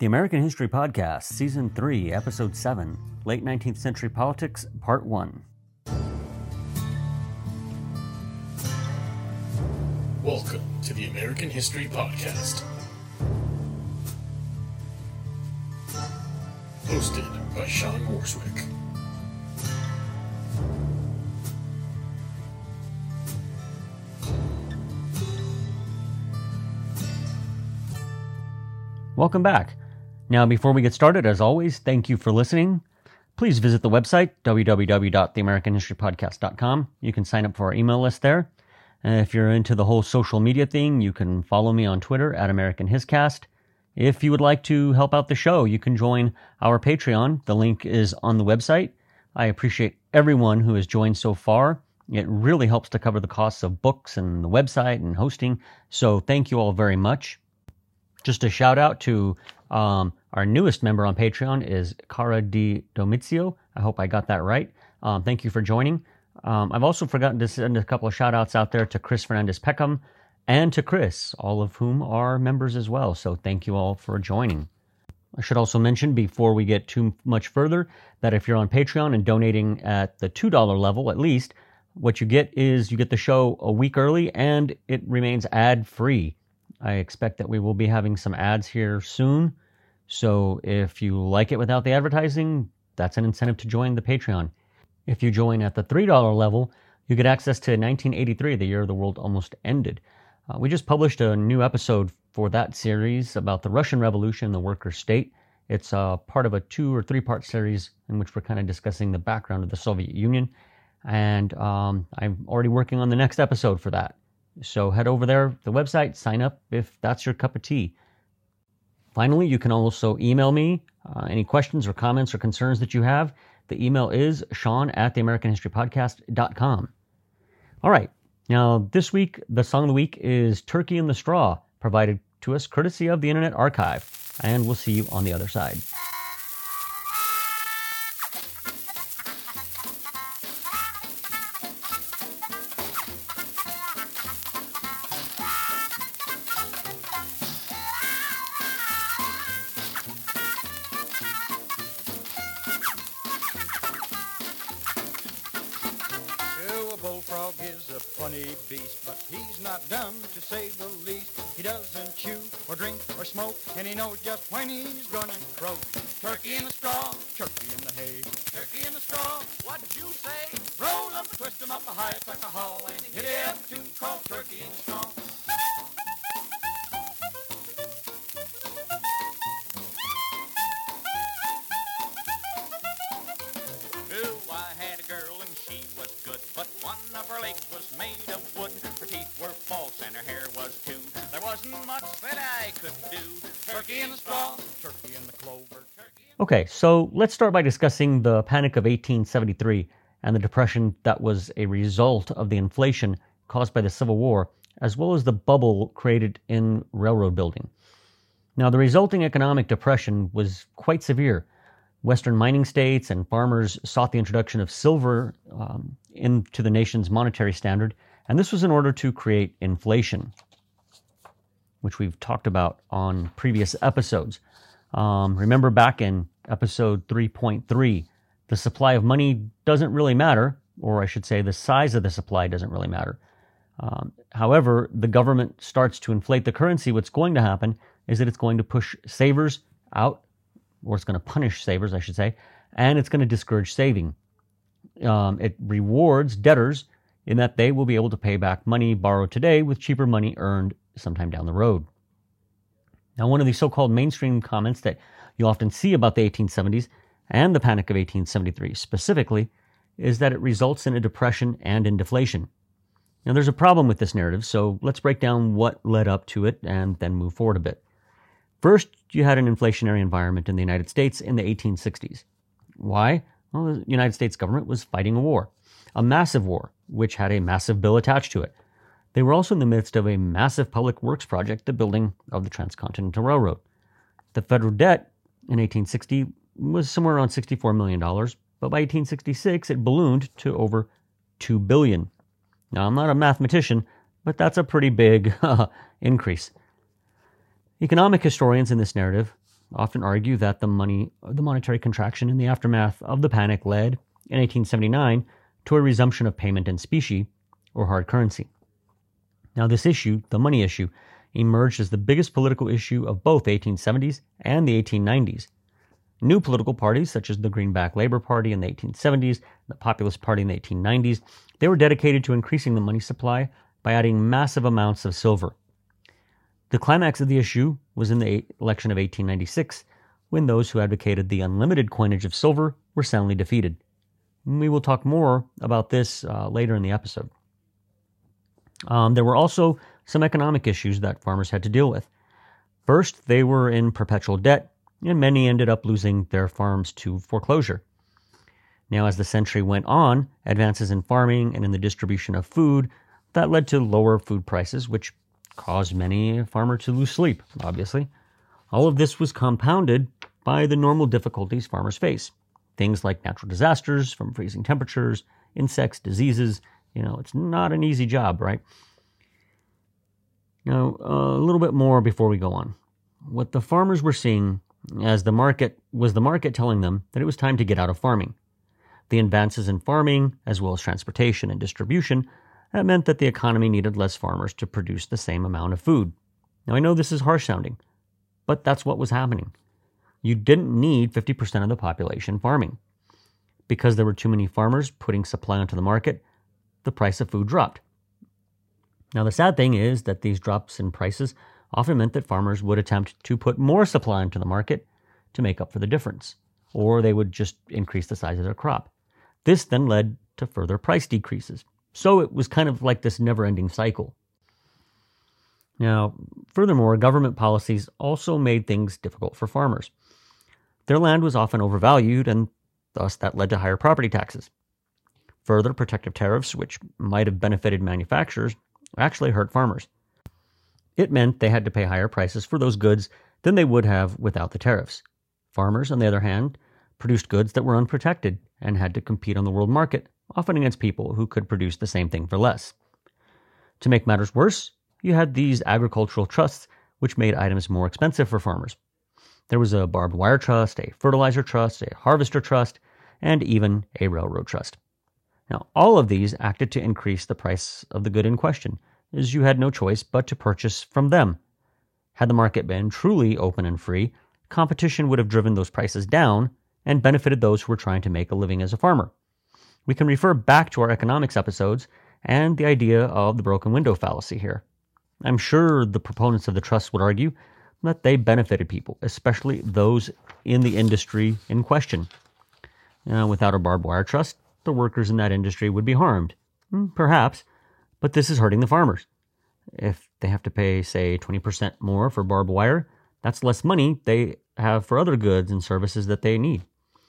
The American History Podcast, Season 3, Episode 7, Late 19th Century Politics, Part 1. Welcome to the American History Podcast. Hosted by Sean Morswick. Welcome back. Now, before we get started, as always, thank you for listening. Please visit the website, www.theamericanhistorypodcast.com. You can sign up for our email list there. And if you're into the whole social media thing, you can follow me on Twitter at AmericanHiscast. If you would like to help out the show, you can join our Patreon. The link is on the website. I appreciate everyone who has joined so far. It really helps to cover the costs of books and the website and hosting. So thank you all very much. Just a shout out to our newest member on Patreon is Cara Di Domizio. I hope I got that right. Thank you for joining. I've also forgotten to send a couple of shout outs out there to Chris Fernandez Peckham and to Chris, all of whom are members as well. So thank you all for joining. I should also mention before we get too much further that if you're on Patreon and donating at the $2 level at least, what you get is you get the show a week early and it remains ad free. I expect that we will be having some ads here soon. So if you like it without the advertising, that's an incentive to join the Patreon. If you join at the $3 level, you get access to 1983, the year the world almost ended. We just published a new episode for that series about the Russian Revolution and the worker state. It's part of a 2 or 3 part series in which we're kind of discussing the background of the Soviet Union. And I'm already working on the next episode for that. So head over there, the website, sign up if that's your cup of tea. Finally, you can also email me any questions or comments or concerns that you have. The email is sean@theamericanhistorypodcast.com. All right. Now, this week, the song of the week is Turkey in the Straw, provided to us courtesy of the Internet Archive. And we'll see you on the other side. Bullfrog is a funny beast, but he's not dumb to say the least. He doesn't chew or drink or smoke, and he knows just when he's gonna croak. Turkey in the straw, turkey in the hay. Turkey in the straw, what'd you say? Roll up, twist him up a high, tuck a haul, and hit it up a tune called Turkey in the Straw. I had a girl and she was good, but one of her legs was made of wood. Her teeth were false and her hair was too. There wasn't much that I could do. Turkey in the straw, turkey in the clover. Okay, so let's start by discussing the Panic of 1873 and the depression that was a result of the inflation caused by the Civil War, as well as the bubble created in railroad building. Now, the resulting economic depression was quite severe. Western mining states and farmers sought the introduction of silver into the nation's monetary standard, and this was in order to create inflation, which we've talked about on previous episodes. Remember back in episode 3.3, the supply of money doesn't really matter, or I should say the size of the supply doesn't really matter. However, the government starts to inflate the currency. What's going to happen is that it's going to push savers out, or it's going to punish savers, I should say, and it's going to discourage saving. It rewards debtors in that they will be able to pay back money borrowed today with cheaper money earned sometime down the road. Now, one of the so-called mainstream comments that you often see about the 1870s and the Panic of 1873 specifically is that it results in a depression and in deflation. Now, there's a problem with this narrative, so let's break down what led up to it and then move forward a bit. First, you had an inflationary environment in the United States in the 1860s. Why? Well, the United States government was fighting a war, a massive war, which had a massive bill attached to it. They were also in the midst of a massive public works project, the building of the Transcontinental Railroad. The federal debt in 1860 was somewhere around $64 million, but by 1866 it ballooned to over $2 billion. Now, I'm not a mathematician, but that's a pretty big increase. Economic historians in this narrative often argue that the monetary contraction in the aftermath of the panic led, in 1879, to a resumption of payment in specie, or hard currency. Now, this issue, the money issue, emerged as the biggest political issue of both the 1870s and the 1890s. New political parties, such as the Greenback Labor Party in the 1870s, the Populist Party in the 1890s, they were dedicated to increasing the money supply by adding massive amounts of silver. The climax of the issue was in the election of 1896, when those who advocated the unlimited coinage of silver were soundly defeated. We will talk more about this later in the episode. There were also some economic issues that farmers had to deal with. First, they were in perpetual debt, and many ended up losing their farms to foreclosure. Now, as the century went on, advances in farming and in the distribution of food, that led to lower food prices, which caused many farmers to lose sleep, obviously. All of this was compounded by the normal difficulties farmers face. Things like natural disasters from freezing temperatures, insects, diseases. It's not an easy job, right? Now, a little bit more before we go on. What the farmers were seeing as the market telling them that it was time to get out of farming. The advances in farming, as well as transportation and distribution, that meant that the economy needed less farmers to produce the same amount of food. Now, I know this is harsh sounding, but that's what was happening. You didn't need 50% of the population farming. Because there were too many farmers putting supply onto the market, the price of food dropped. Now, the sad thing is that these drops in prices often meant that farmers would attempt to put more supply into the market to make up for the difference, or they would just increase the size of their crop. This then led to further price decreases. So it was kind of like this never-ending cycle. Now, furthermore, government policies also made things difficult for farmers. Their land was often overvalued, and thus that led to higher property taxes. Further, protective tariffs, which might have benefited manufacturers, actually hurt farmers. It meant they had to pay higher prices for those goods than they would have without the tariffs. Farmers, on the other hand, produced goods that were unprotected and had to compete on the world market, often against people who could produce the same thing for less. To make matters worse, you had these agricultural trusts which made items more expensive for farmers. There was a barbed wire trust, a fertilizer trust, a harvester trust, and even a railroad trust. Now, all of these acted to increase the price of the good in question, as you had no choice but to purchase from them. Had the market been truly open and free, competition would have driven those prices down and benefited those who were trying to make a living as a farmer. We can refer back to our economics episodes and the idea of the broken window fallacy here. I'm sure the proponents of the trust would argue that they benefited people, especially those in the industry in question. Without a barbed wire trust, the workers in that industry would be harmed. Perhaps, but this is hurting the farmers. If they have to pay, say, 20% more for barbed wire, that's less money they have for other goods and services that they need.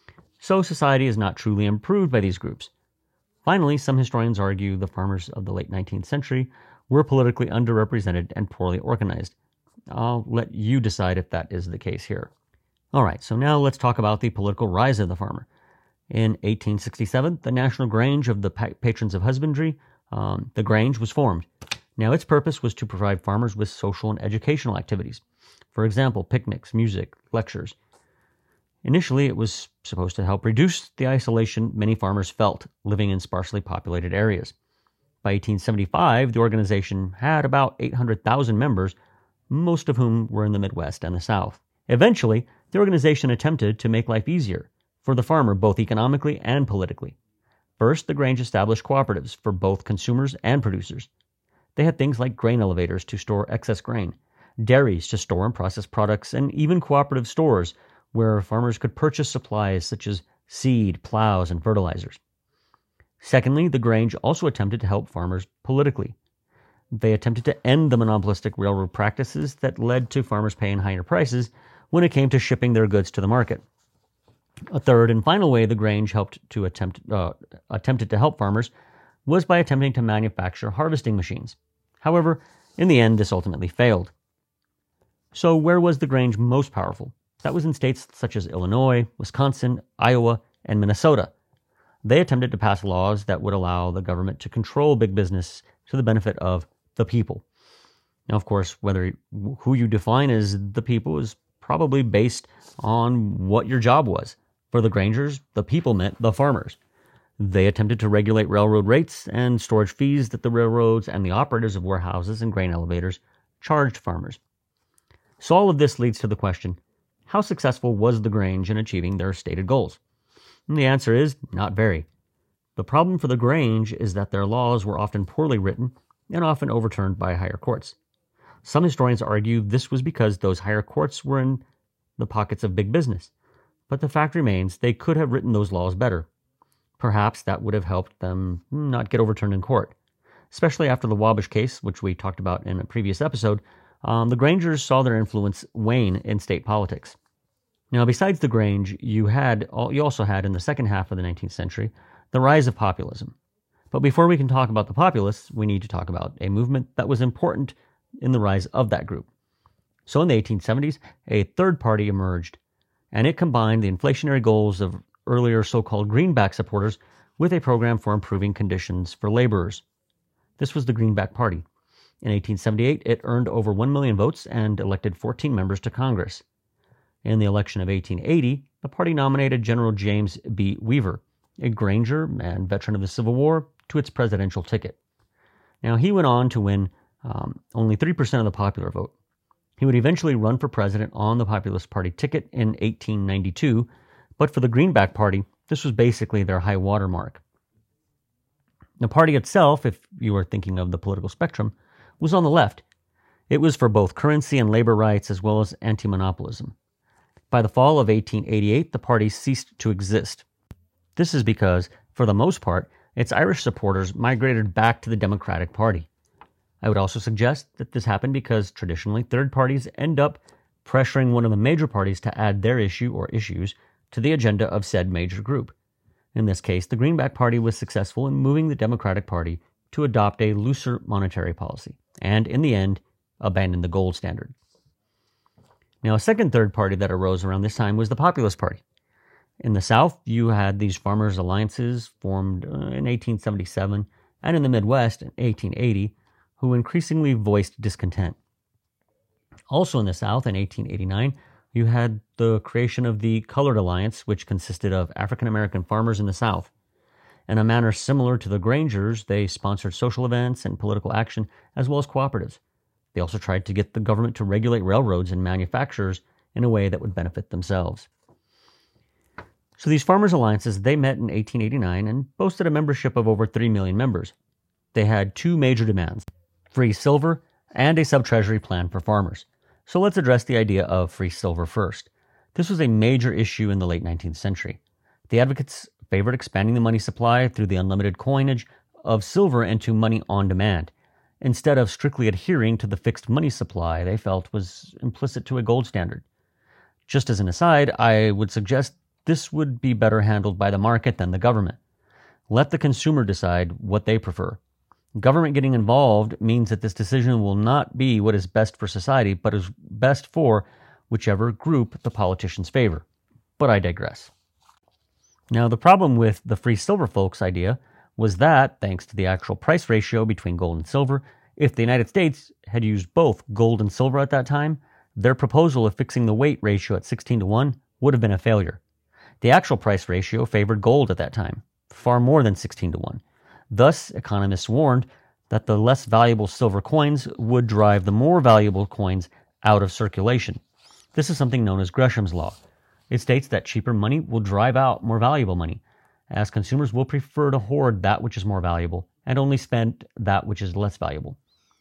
So society is not truly improved by these groups. Finally, some historians argue the farmers of the late 19th century were politically underrepresented and poorly organized. I'll let you decide if that is the case here. All right, so now let's talk about the political rise of the farmer. In 1867, the National Grange of the Patrons of Husbandry, the Grange, was formed. Now, its purpose was to provide farmers with social and educational activities. For example, picnics, music, lectures. Initially, it was supposed to help reduce the isolation many farmers felt living in sparsely populated areas. By 1875, the organization had about 800,000 members, most of whom were in the Midwest and the South. Eventually, the organization attempted to make life easier for the farmer, both economically and politically. First, the Grange established cooperatives for both consumers and producers. They had things like grain elevators to store excess grain, dairies to store and process products, and even cooperative stores where farmers could purchase supplies such as seed, plows, and fertilizers. Secondly, the Grange also attempted to help farmers politically. They attempted to end the monopolistic railroad practices that led to farmers paying higher prices when it came to shipping their goods to the market. A third and final way the Grange attempted to help farmers was by attempting to manufacture harvesting machines. However, in the end, this ultimately failed. So where was the Grange most powerful? That was in states such as Illinois, Wisconsin, Iowa, and Minnesota. They attempted to pass laws that would allow the government to control big business to the benefit of the people. Now, of course, who you define as the people is probably based on what your job was. For the Grangers, the people meant the farmers. They attempted to regulate railroad rates and storage fees that the railroads and the operators of warehouses and grain elevators charged farmers. So all of this leads to the question, how successful was the Grange in achieving their stated goals? And the answer is not very. The problem for the Grange is that their laws were often poorly written and often overturned by higher courts. Some historians argue this was because those higher courts were in the pockets of big business. But the fact remains they could have written those laws better. Perhaps that would have helped them not get overturned in court. Especially after the Wabash case, which we talked about in a previous episode, the Grangers saw their influence wane in state politics. Now, besides the Grange, you also had in the second half of the 19th century the rise of populism. But before we can talk about the populists, we need to talk about a movement that was important in the rise of that group. So in the 1870s, a third party emerged, and it combined the inflationary goals of earlier so-called Greenback supporters with a program for improving conditions for laborers. This was the Greenback Party. In 1878, it earned over 1 million votes and elected 14 members to Congress. In the election of 1880, the party nominated General James B. Weaver, a Granger and veteran of the Civil War, to its presidential ticket. Now, he went on to win only 3% of the popular vote. He would eventually run for president on the Populist Party ticket in 1892, but for the Greenback Party, this was basically their high water mark. The party itself, if you are thinking of the political spectrum, was on the left. It was for both currency and labor rights as well as anti-monopolism. By the fall of 1888, the party ceased to exist. This is because, for the most part, its Irish supporters migrated back to the Democratic Party. I would also suggest that this happened because traditionally third parties end up pressuring one of the major parties to add their issue or issues to the agenda of said major group. In this case, the Greenback Party was successful in moving the Democratic Party to adopt a looser monetary policy, and in the end, abandon the gold standard. Now, a second third party that arose around this time was the Populist Party. In the South, you had these farmers' alliances formed in 1877, and in the Midwest in 1880, who increasingly voiced discontent. Also in the South in 1889, you had the creation of the Colored Alliance, which consisted of African American farmers in the South. In a manner similar to the Grangers, they sponsored social events and political action, as well as cooperatives. They also tried to get the government to regulate railroads and manufacturers in a way that would benefit themselves. So these farmers' alliances, they met in 1889 and boasted a membership of over 3 million members. They had two major demands: free silver and a sub-treasury plan for farmers. So let's address the idea of free silver first. This was a major issue in the late 19th century. The advocates favored expanding the money supply through the unlimited coinage of silver into money on demand, instead of strictly adhering to the fixed money supply they felt was implicit to a gold standard. Just as an aside, I would suggest this would be better handled by the market than the government. Let the consumer decide what they prefer. Government getting involved means that this decision will not be what is best for society, but is best for whichever group the politicians favor. But I digress. Now, the problem with the free silver folks idea was that, thanks to the actual price ratio between gold and silver, if the United States had used both gold and silver at that time, their proposal of fixing the weight ratio at 16-1 would have been a failure. The actual price ratio favored gold at that time, far more than 16-1. Thus, economists warned that the less valuable silver coins would drive the more valuable coins out of circulation. This is something known as Gresham's Law. It states that cheaper money will drive out more valuable money, as consumers will prefer to hoard that which is more valuable and only spend that which is less valuable.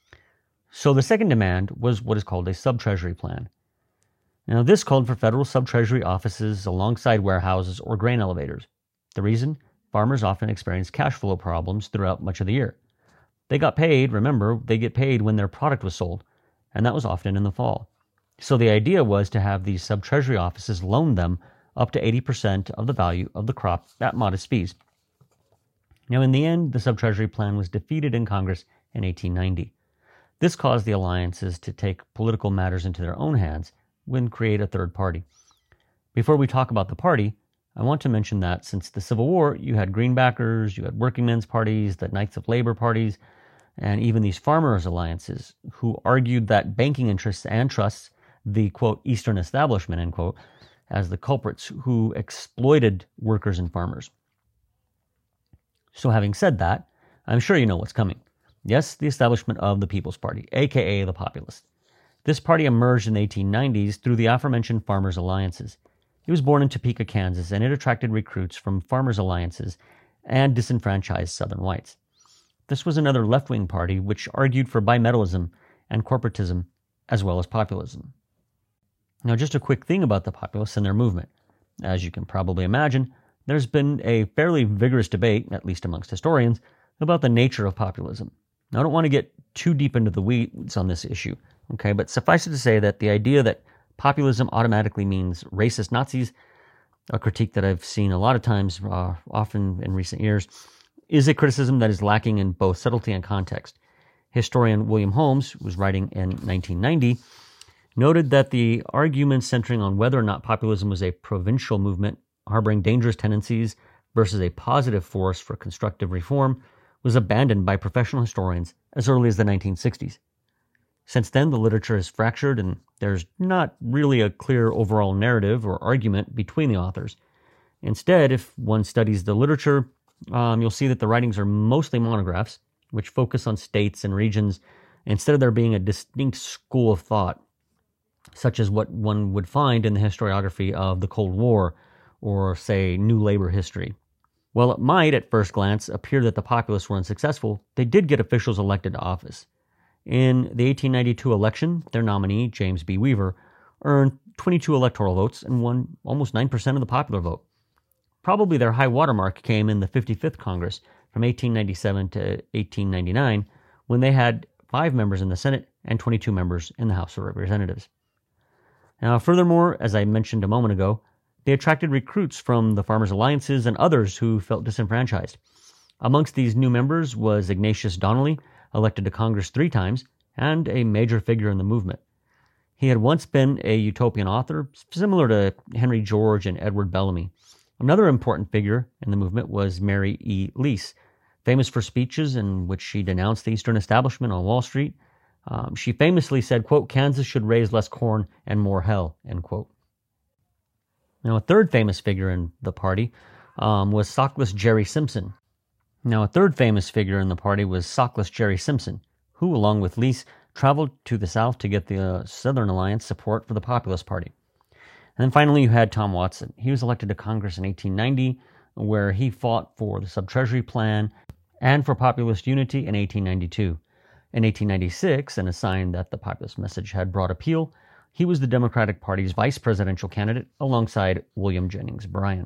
So the second demand was what is called a sub-treasury plan. Now, this called for federal sub-treasury offices alongside warehouses or grain elevators. The reason? Farmers often experienced cash flow problems throughout much of the year. They got paid, remember, they get paid when their product was sold, and that was often in the fall. So the idea was to have these sub-treasury offices loan them up to 80% of the value of the crop at modest fees. Now, in the end, the sub-treasury plan was defeated in Congress in 1890. This caused the alliances to take political matters into their own hands and create a third party. Before we talk about the party, I want to mention that since the Civil War, you had Greenbackers, you had working men's parties, the Knights of Labor parties, and even these farmers' alliances, who argued that banking interests and trusts the, quote, Eastern establishment, end quote, as the culprits who exploited workers and farmers. So having said that, I'm sure you know what's coming. Yes, the establishment of the People's Party, aka the Populists. This party emerged in the 1890s through the aforementioned Farmers' Alliances. It was born in Topeka, Kansas, and it attracted recruits from Farmers' Alliances and disenfranchised Southern whites. This was another left-wing party which argued for bimetallism and corporatism as well as populism. Now, just a quick thing about the Populists and their movement. As you can probably imagine, there's been a fairly vigorous debate, at least amongst historians, about the nature of populism. Now, I don't want to get too deep into the weeds on this issue, okay, but suffice it to say that the idea that populism automatically means racist Nazis, a critique that I've seen a lot of times, often in recent years, is a criticism that is lacking in both subtlety and context. Historian William Holmes, who was writing in 1990, noted that the argument centering on whether or not populism was a provincial movement harboring dangerous tendencies versus a positive force for constructive reform was abandoned by professional historians as early as the 1960s. Since then, the literature is fractured and there's not really a clear overall narrative or argument between the authors. Instead, if one studies the literature, you'll see that the writings are mostly monographs, which focus on states and regions instead of there being a distinct school of thought, such as what one would find in the historiography of the Cold War or, say, New Labor history. While it might, at first glance, appear that the populists were unsuccessful, they did get officials elected to office. In the 1892 election, their nominee, James B. Weaver, earned 22 electoral votes and won almost 9% of the popular vote. Probably their high watermark came in the 55th Congress from 1897 to 1899, when they had 5 members in the Senate and 22 members in the House of Representatives. Now, furthermore, as I mentioned a moment ago, they attracted recruits from the Farmers' Alliances and others who felt disenfranchised. Amongst these new members was Ignatius Donnelly, elected to Congress 3 times, and a major figure in the movement. He had once been a utopian author, similar to Henry George and Edward Bellamy. Another important figure in the movement was Mary E. Lease, famous for speeches in which she denounced the Eastern establishment on Wall Street. She famously said, quote, "Kansas should raise less corn and more hell," end quote. Now, a third famous figure in the party was Sockless Jerry Simpson. who, along with Lease, traveled to the South to get the Southern Alliance support for the Populist Party. And then finally, you had Tom Watson. He was elected to Congress in 1890, where he fought for the Sub-Treasury Plan and for populist unity in 1892. In 1896, and a sign that the populist message had broad appeal, he was the Democratic Party's vice presidential candidate alongside William Jennings Bryan.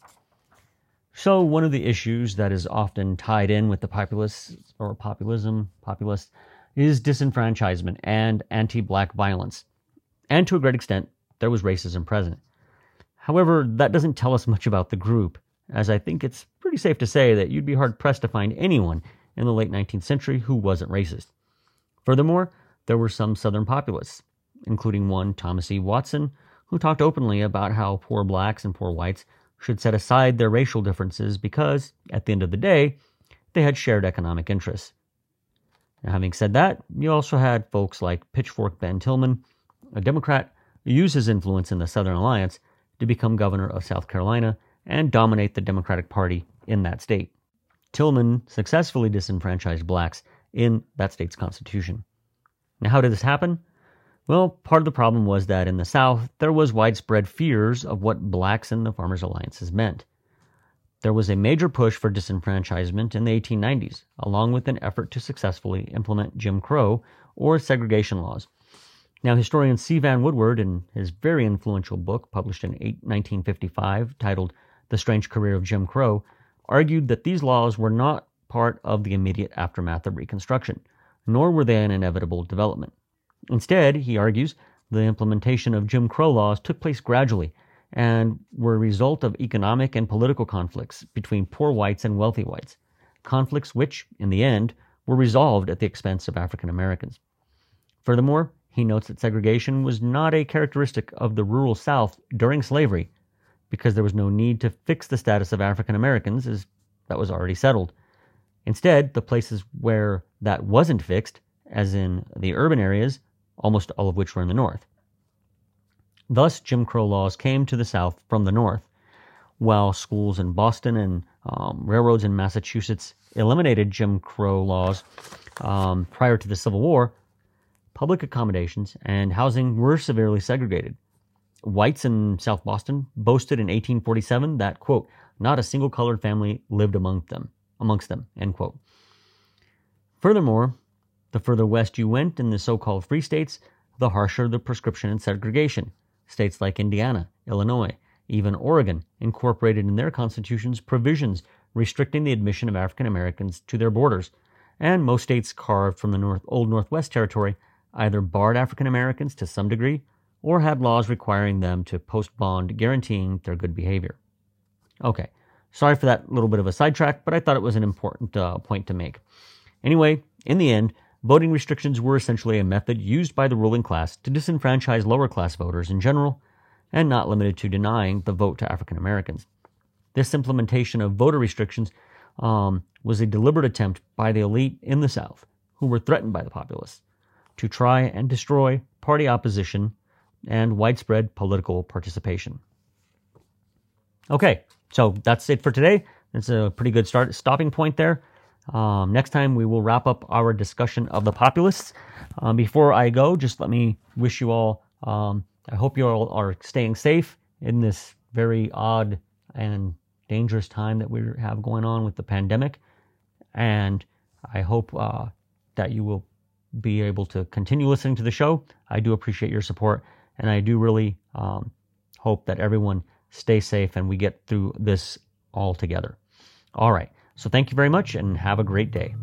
So one of the issues that is often tied in with the populists, or populists, is disenfranchisement and anti-black violence. And to a great extent, there was racism present. However, that doesn't tell us much about the group, as I think it's pretty safe to say that you'd be hard-pressed to find anyone in the late 19th century who wasn't racist. Furthermore, there were some Southern populists, including one Thomas E. Watson, who talked openly about how poor blacks and poor whites should set aside their racial differences because, at the end of the day, they had shared economic interests. Now, having said that, you also had folks like Pitchfork Ben Tillman, a Democrat, who used his influence in the Southern Alliance to become governor of South Carolina and dominate the Democratic Party in that state. Tillman successfully disenfranchised blacks in that state's constitution. Now, how did this happen? Well, part of the problem was that in the South, there was widespread fears of what blacks in the Farmers' Alliances meant. There was a major push for disenfranchisement in the 1890s, along with an effort to successfully implement Jim Crow or segregation laws. Now, historian C. Vann Woodward, in his very influential book published in 1955 titled The Strange Career of Jim Crow, argued that these laws were not part of the immediate aftermath of Reconstruction, nor were they an inevitable development. Instead, he argues, the implementation of Jim Crow laws took place gradually and were a result of economic and political conflicts between poor whites and wealthy whites, conflicts which, in the end, were resolved at the expense of African Americans. Furthermore, he notes that segregation was not a characteristic of the rural South during slavery, because there was no need to fix the status of African Americans, as that was already settled. Instead, the places where that wasn't fixed, as in the urban areas, almost all of which were in the North, Thus, Jim Crow laws came to the South from the North. While schools in Boston and railroads in Massachusetts eliminated Jim Crow laws prior to the Civil War, public accommodations and housing were severely segregated. Whites in South Boston boasted in 1847 that, quote, not a single colored family lived amongst them, end quote. Furthermore, the further west you went in the so-called free states, the harsher the prescription and segregation. States like Indiana, Illinois, even Oregon incorporated in their constitutions provisions restricting the admission of African Americans to their borders, and most states carved from the Old Northwest Territory either barred African Americans to some degree or had laws requiring them to post bond guaranteeing their good behavior. Okay, sorry for that little bit of a sidetrack, but I thought it was an important point to make. Anyway, in the end, voting restrictions were essentially a method used by the ruling class to disenfranchise lower class voters in general, and not limited to denying the vote to African Americans. This implementation of voter restrictions was a deliberate attempt by the elite in the South, who were threatened by the populace, to try and destroy party opposition and widespread political participation. Okay, so that's it for today. It's a pretty good stopping point there. Next time we will wrap up our discussion of the populists. Before I go, just let me wish you all, I hope you all are staying safe in this very odd and dangerous time that we have going on with the pandemic. And I hope that you will be able to continue listening to the show. I do appreciate your support, and I do really hope that everyone stays safe and we get through this all together. All right. So thank you very much and have a great day.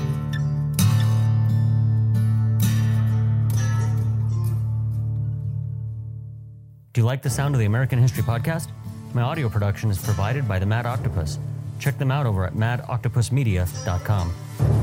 Do you like the sound of the American History Podcast? My audio production is provided by the Mad Octopus. Check them out over at madoctopusmedia.com.